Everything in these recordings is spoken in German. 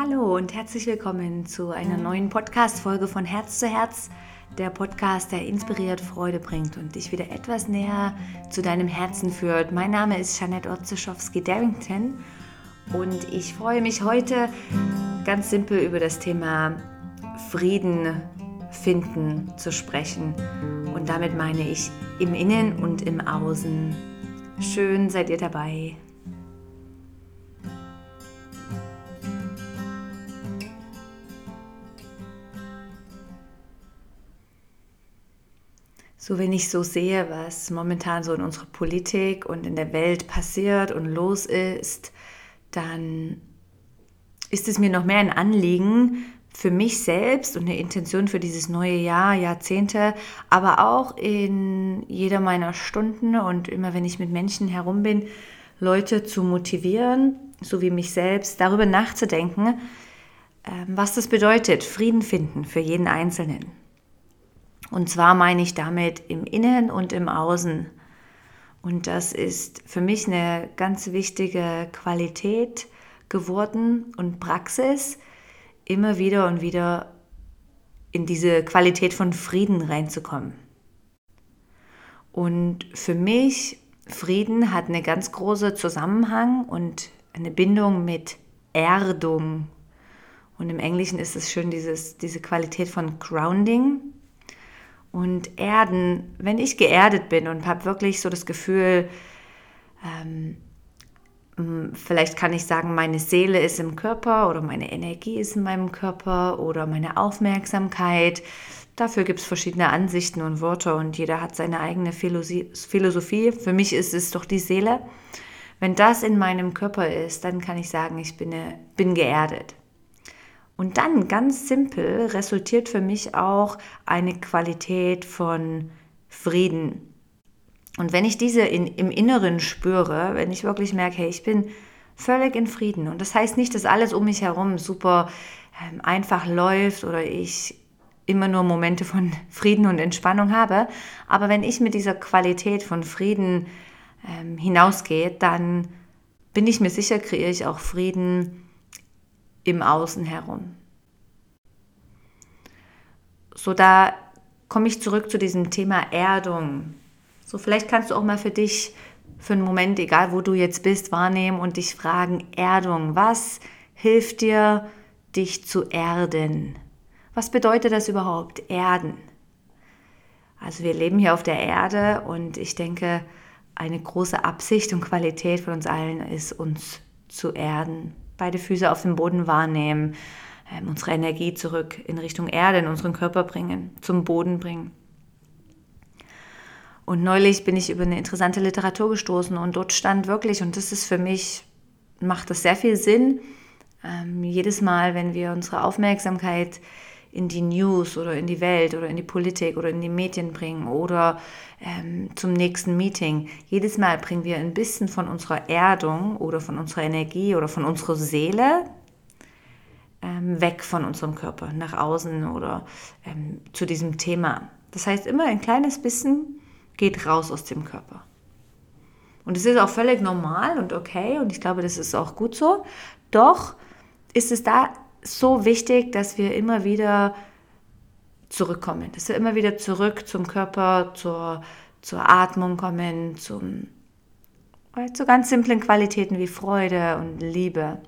Hallo und herzlich willkommen zu einer neuen Podcast-Folge von Herz zu Herz, der Podcast, der inspiriert, Freude bringt und dich wieder etwas näher zu deinem Herzen führt. Mein Name ist Jeanette Otzeschowski-Darrington und ich freue mich heute ganz simpel über das Thema Frieden finden zu sprechen. Und damit meine ich im Innen und im Außen. Schön seid ihr dabei. So, wenn ich so sehe, was momentan so in unserer Politik und in der Welt passiert und los ist, dann ist es mir noch mehr ein Anliegen für mich selbst und eine Intention für dieses neue Jahr, Jahrzehnte, aber auch in jeder meiner Stunden und immer wenn ich mit Menschen herum bin, Leute zu motivieren, so wie mich selbst, darüber nachzudenken, was das bedeutet, Frieden finden für jeden Einzelnen. Und zwar meine ich damit im Innen und im Außen. Und das ist für mich eine ganz wichtige Qualität geworden und Praxis, immer wieder und wieder in diese Qualität von Frieden reinzukommen. Und für mich, Frieden hat eine ganz große Zusammenhang und eine Bindung mit Erdung. Und im Englischen ist es schön diese Qualität von Grounding. Und Erden, wenn ich geerdet bin und habe wirklich so das Gefühl, vielleicht kann ich sagen, meine Seele ist im Körper oder meine Energie ist in meinem Körper oder meine Aufmerksamkeit. Dafür gibt es verschiedene Ansichten und Wörter und jeder hat seine eigene Philosophie. Für mich ist es doch die Seele. Wenn das in meinem Körper ist, dann kann ich sagen, ich bin geerdet. Und dann, ganz simpel, resultiert für mich auch eine Qualität von Frieden. Und wenn ich diese im Inneren spüre, wenn ich wirklich merke, hey, ich bin völlig in Frieden. Und das heißt nicht, dass alles um mich herum super einfach läuft oder ich immer nur Momente von Frieden und Entspannung habe. Aber wenn ich mit dieser Qualität von Frieden hinausgehe, dann bin ich mir sicher, kreiere ich auch Frieden im Außen herum. So, da komme ich zurück zu diesem Thema Erdung. So, vielleicht kannst du auch mal für dich, für einen Moment, egal wo du jetzt bist, wahrnehmen und dich fragen, Erdung, was hilft dir, dich zu erden? Was bedeutet das überhaupt, erden? Also wir leben hier auf der Erde und ich denke, eine große Absicht und Qualität von uns allen ist, uns zu erden. Beide Füße auf dem Boden wahrnehmen, unsere Energie zurück in Richtung Erde, in unseren Körper bringen, zum Boden bringen. Und neulich bin ich über eine interessante Literatur gestoßen und dort stand wirklich, und das ist für mich, macht das sehr viel Sinn, jedes Mal, wenn wir unsere Aufmerksamkeit in die News oder in die Welt oder in die Politik oder in die Medien bringen oder zum nächsten Meeting. Jedes Mal bringen wir ein bisschen von unserer Erdung oder von unserer Energie oder von unserer Seele weg von unserem Körper, nach außen oder zu diesem Thema. Das heißt, immer ein kleines bisschen geht raus aus dem Körper. Und es ist auch völlig normal und okay und ich glaube, das ist auch gut so. Doch ist es da so wichtig, dass wir immer wieder zurückkommen, dass wir immer wieder zurück zum Körper, zur Atmung kommen, zu ganz simplen Qualitäten wie Freude und Liebe.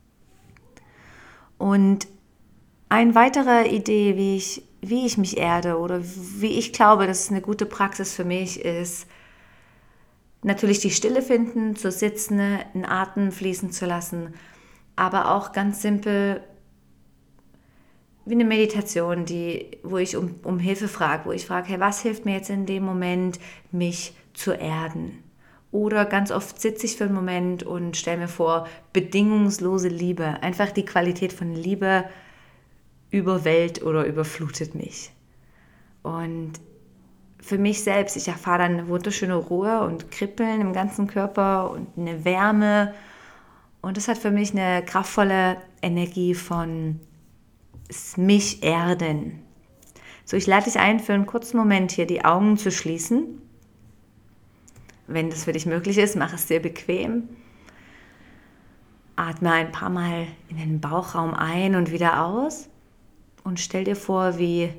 Und eine weitere Idee, wie ich mich erde oder wie ich glaube, dass es eine gute Praxis für mich ist, natürlich die Stille finden, zu sitzen, den Atem fließen zu lassen, aber auch ganz simpel wie eine Meditation, wo ich um Hilfe frage, wo ich frage, hey, was hilft mir jetzt in dem Moment, mich zu erden? Oder ganz oft sitze ich für einen Moment und stelle mir vor, bedingungslose Liebe, einfach die Qualität von Liebe überwältigt oder überflutet mich. Und für mich selbst, ich erfahre dann eine wunderschöne Ruhe und Kribbeln im ganzen Körper und eine Wärme. Und das hat für mich eine kraftvolle Energie von mich erden. So, ich lade dich ein, für einen kurzen Moment hier die Augen zu schließen. Wenn das für dich möglich ist, mach es dir bequem. Atme ein paar Mal in den Bauchraum ein und wieder aus und stell dir vor, wie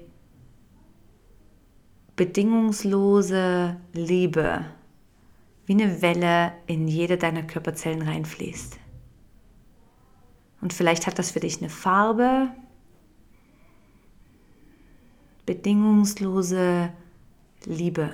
bedingungslose Liebe wie eine Welle in jede deiner Körperzellen reinfließt. Und vielleicht hat das für dich eine Farbe. Bedingungslose Liebe.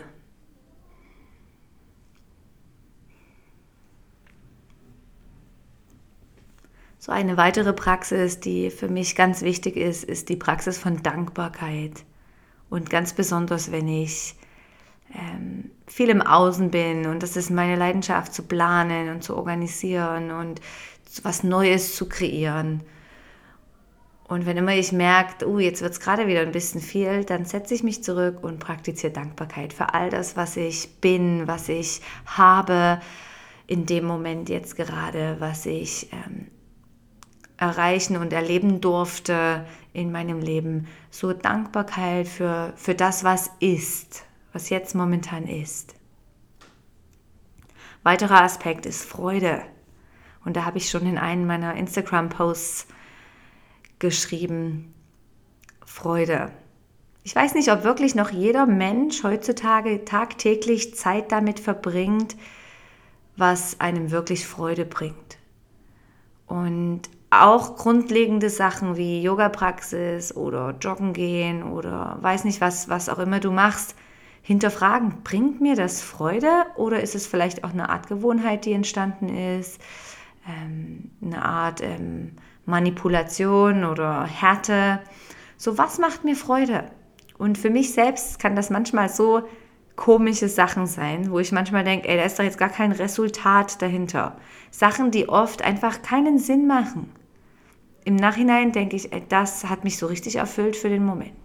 So eine weitere Praxis, die für mich ganz wichtig ist, ist die Praxis von Dankbarkeit. Und ganz besonders, wenn ich viel im Außen bin und das ist meine Leidenschaft, zu planen und zu organisieren und was Neues zu kreieren. Und wenn immer ich merke, jetzt wird es gerade wieder ein bisschen viel, dann setze ich mich zurück und praktiziere Dankbarkeit für all das, was ich bin, was ich habe in dem Moment jetzt gerade, was ich erreichen und erleben durfte in meinem Leben. So Dankbarkeit für das, was ist, was jetzt momentan ist. Weiterer Aspekt ist Freude. Und da habe ich schon in einem meiner Instagram-Posts geschrieben, Freude. Ich weiß nicht, ob wirklich noch jeder Mensch heutzutage tagtäglich Zeit damit verbringt, was einem wirklich Freude bringt. Und auch grundlegende Sachen wie Yoga-Praxis oder Joggen gehen oder weiß nicht was auch immer du machst, hinterfragen, bringt mir das Freude oder ist es vielleicht auch eine Art Gewohnheit, die entstanden ist, eine Art Manipulation oder Härte. So, was macht mir Freude? Und für mich selbst kann das manchmal so komische Sachen sein, wo ich manchmal denke, da ist doch jetzt gar kein Resultat dahinter. Sachen, die oft einfach keinen Sinn machen. Im Nachhinein denke ich, das hat mich so richtig erfüllt für den Moment.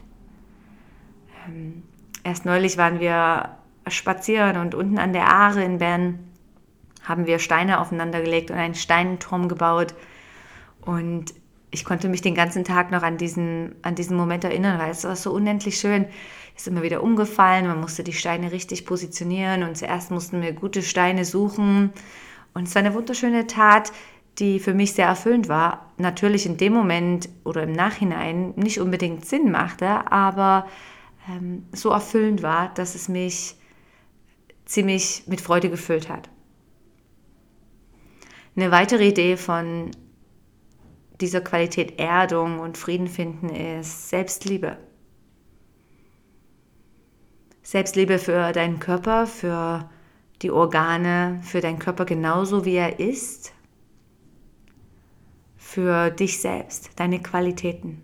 Erst neulich waren wir spazieren und unten an der Aare in Bern haben wir Steine aufeinander gelegt und einen Steinturm gebaut. Und ich konnte mich den ganzen Tag noch an diesen Moment erinnern, weil es war so unendlich schön. Ist immer wieder umgefallen, man musste die Steine richtig positionieren und zuerst mussten wir gute Steine suchen. Und es war eine wunderschöne Tat, die für mich sehr erfüllend war. Natürlich in dem Moment oder im Nachhinein nicht unbedingt Sinn machte, aber so erfüllend war, dass es mich ziemlich mit Freude gefüllt hat. Eine weitere Idee von dieser Qualität Erdung und Frieden finden ist Selbstliebe. Selbstliebe für deinen Körper, für die Organe, für deinen Körper genauso wie er ist, für dich selbst, deine Qualitäten.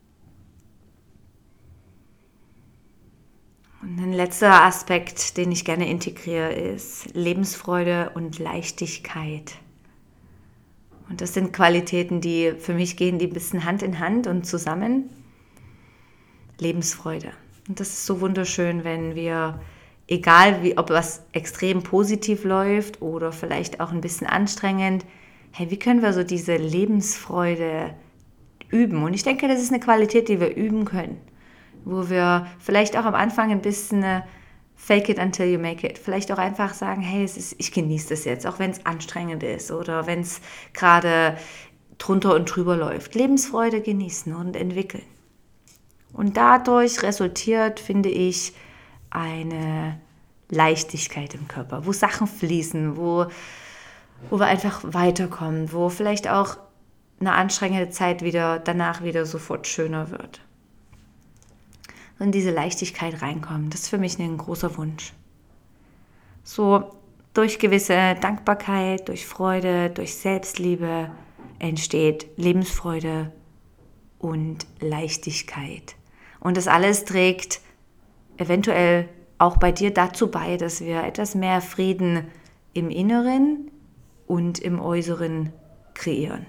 Und ein letzter Aspekt, den ich gerne integriere, ist Lebensfreude und Leichtigkeit. Und das sind Qualitäten, die für mich gehen, die ein bisschen Hand in Hand und zusammen. Lebensfreude. Und das ist so wunderschön, wenn wir, egal ob was extrem positiv läuft oder vielleicht auch ein bisschen anstrengend, wie können wir so diese Lebensfreude üben? Und ich denke, das ist eine Qualität, die wir üben können. Wo wir vielleicht auch am Anfang ein bisschen fake it until you make it. Vielleicht auch einfach sagen, ich genieße das jetzt, auch wenn es anstrengend ist oder wenn es gerade drunter und drüber läuft. Lebensfreude genießen und entwickeln. Und dadurch resultiert, finde ich, eine Leichtigkeit im Körper, wo Sachen fließen, wo wir einfach weiterkommen, wo vielleicht auch eine anstrengende Zeit danach wieder sofort schöner wird. Und diese Leichtigkeit reinkommen, das ist für mich ein großer Wunsch. So durch gewisse Dankbarkeit, durch Freude, durch Selbstliebe entsteht Lebensfreude und Leichtigkeit. Und das alles trägt eventuell auch bei dir dazu bei, dass wir etwas mehr Frieden im Inneren und im Äußeren kreieren.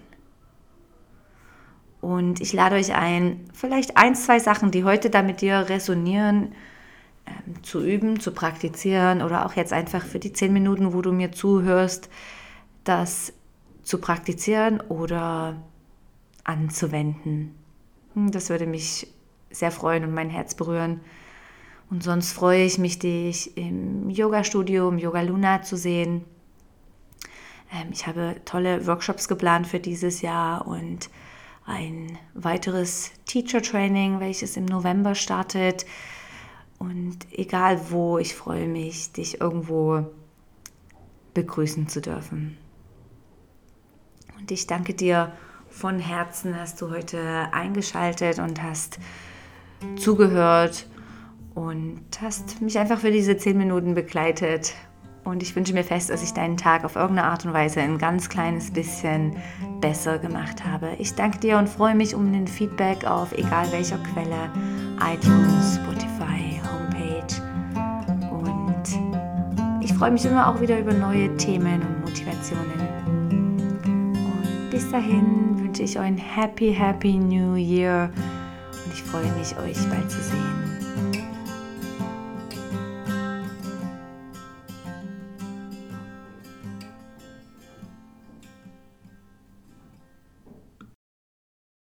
Und ich lade euch ein, vielleicht 1, 2 Sachen, die heute da mit dir resonieren, zu üben, zu praktizieren oder auch jetzt einfach für die 10 Minuten, wo du mir zuhörst, das zu praktizieren oder anzuwenden. Das würde mich sehr freuen und mein Herz berühren. Und sonst freue ich mich, dich im Yoga-Studio, im Yoga Luna zu sehen. Ich habe tolle Workshops geplant für dieses Jahr und ein weiteres Teacher Training, welches im November startet. Und egal wo, ich freue mich, dich irgendwo begrüßen zu dürfen. Und ich danke dir von Herzen, dass du heute eingeschaltet und hast zugehört und hast mich einfach für diese 10 Minuten begleitet. Und ich wünsche mir fest, dass ich deinen Tag auf irgendeine Art und Weise ein ganz kleines bisschen besser gemacht habe. Ich danke dir und freue mich um den Feedback auf egal welcher Quelle, iTunes, Spotify, Homepage. Und ich freue mich immer auch wieder über neue Themen und Motivationen. Und bis dahin wünsche ich euch ein Happy New Year und ich freue mich, euch bald zu sehen.